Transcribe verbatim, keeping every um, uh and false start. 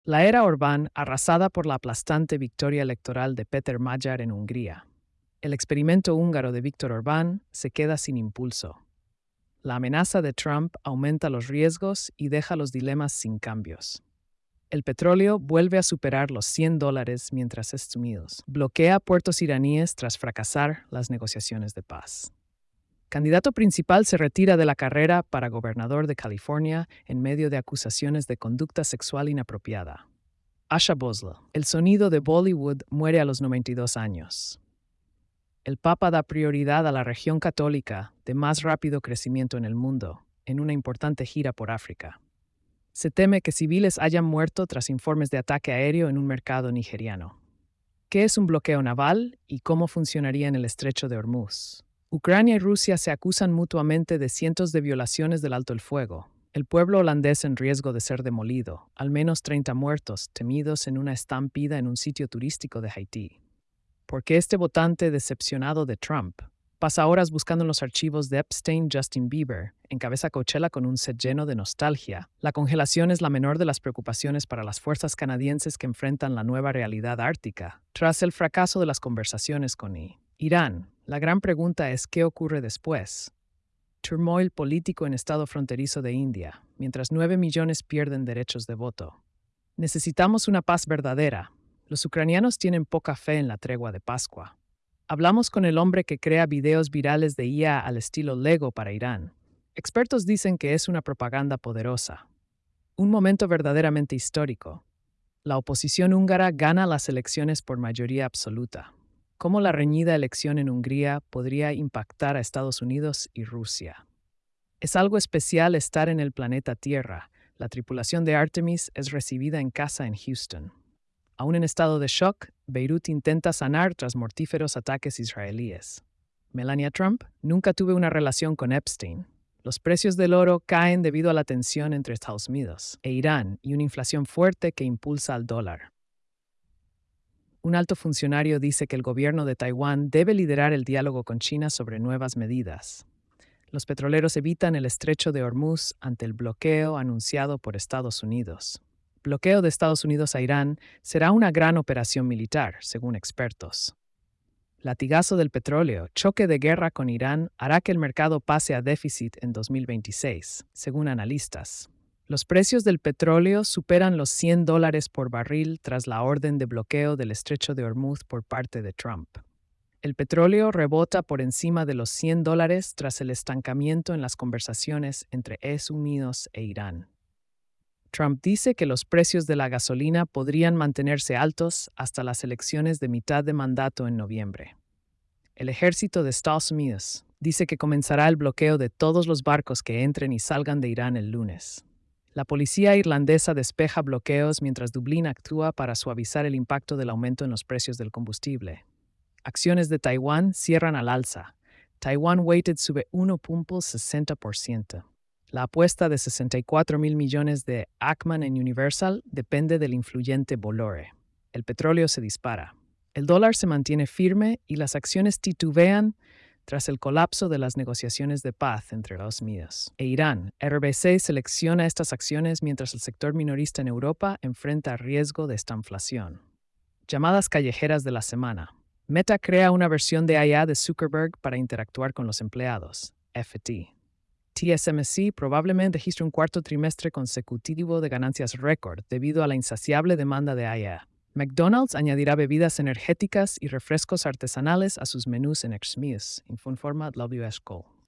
La era Orbán arrasada por la aplastante victoria electoral de Péter Magyar en Hungría. El experimento húngaro de Viktor Orbán se queda sin impulso. La amenaza de Trump aumenta los riesgos y deja los dilemas sin cambios. El petróleo vuelve a superar los cien dólares mientras Estados Unidos bloquea puertos iraníes tras fracasar las negociaciones de paz. Candidato principal se retira de la carrera para gobernador de California en medio de acusaciones de conducta sexual inapropiada. Asha Vosloo, el sonido de Bollywood, muere a los noventa y dos años. El Papa da prioridad a la región católica de más rápido crecimiento en el mundo, en una importante gira por África. Se teme que civiles hayan muerto tras informes de ataque aéreo en un mercado nigeriano. ¿Qué es un bloqueo naval y cómo funcionaría en el estrecho de Hormuz? Ucrania y Rusia se acusan mutuamente de cientos de violaciones del alto el fuego. El pueblo holandés en riesgo de ser demolido, al menos treinta muertos, temidos en una estampida en un sitio turístico de Haití. ¿Por qué este votante decepcionado de Trump pasa horas buscando en los archivos de Epstein Justin Bieber, encabeza Coachella con un set lleno de nostalgia? La congelación es la menor de las preocupaciones para las fuerzas canadienses que enfrentan la nueva realidad ártica, tras el fracaso de las conversaciones con Irán. La gran pregunta es ¿qué ocurre después? Turmoil político en estado fronterizo de India, mientras nueve millones pierden derechos de voto. Necesitamos una paz verdadera. Los ucranianos tienen poca fe en la tregua de Pascua. Hablamos con el hombre que crea videos virales de I A al estilo Lego para Irán. Expertos dicen que es una propaganda poderosa. Un momento verdaderamente histórico. La oposición húngara gana las elecciones por mayoría absoluta. ¿Cómo la reñida elección en Hungría podría impactar a Estados Unidos y Rusia? Es algo especial estar en el planeta Tierra. La tripulación de Artemis es recibida en casa en Houston. Aún en estado de shock, Beirut intenta sanar tras mortíferos ataques israelíes. Melania Trump: nunca tuve una relación con Epstein. Los precios del oro caen debido a la tensión entre Estados Unidos e Irán y una inflación fuerte que impulsa al dólar. Un alto funcionario dice que el gobierno de Taiwán debe liderar el diálogo con China sobre nuevas medidas. Los petroleros evitan el estrecho de Hormuz ante el bloqueo anunciado por Estados Unidos. Bloqueo de Estados Unidos a Irán será una gran operación militar, según expertos. Latigazo del petróleo, choque de guerra con Irán hará que el mercado pase a déficit en dos mil veintiséis, según analistas. Los precios del petróleo superan los cien dólares por barril tras la orden de bloqueo del estrecho de Hormuz por parte de Trump. El petróleo rebota por encima de los cien dólares tras el estancamiento en las conversaciones entre Estados Unidos e Irán. Trump dice que los precios de la gasolina podrían mantenerse altos hasta las elecciones de mitad de mandato en noviembre. El ejército de Estados Unidos dice que comenzará el bloqueo de todos los barcos que entren y salgan de Irán el lunes. La policía irlandesa despeja bloqueos mientras Dublín actúa para suavizar el impacto del aumento en los precios del combustible. Acciones de Taiwán cierran al alza. Taiwan Weighted sube uno punto sesenta por ciento. La apuesta de sesenta y cuatro mil millones de Ackman en Universal depende del influyente Bolore. El petróleo se dispara. El dólar se mantiene firme y las acciones titubean tras el colapso de las negociaciones de paz entre Estados Unidos e Irán. R B C selecciona estas acciones mientras el sector minorista en Europa enfrenta riesgo de estanflación. Llamadas callejeras de la semana. Meta crea una versión de I A de Zuckerberg para interactuar con los empleados. F T. T S M C probablemente registra un cuarto trimestre consecutivo de ganancias récord debido a la insaciable demanda de I A. McDonald's añadirá bebidas energéticas y refrescos artesanales a sus menús en Xmas, informa W S Cole.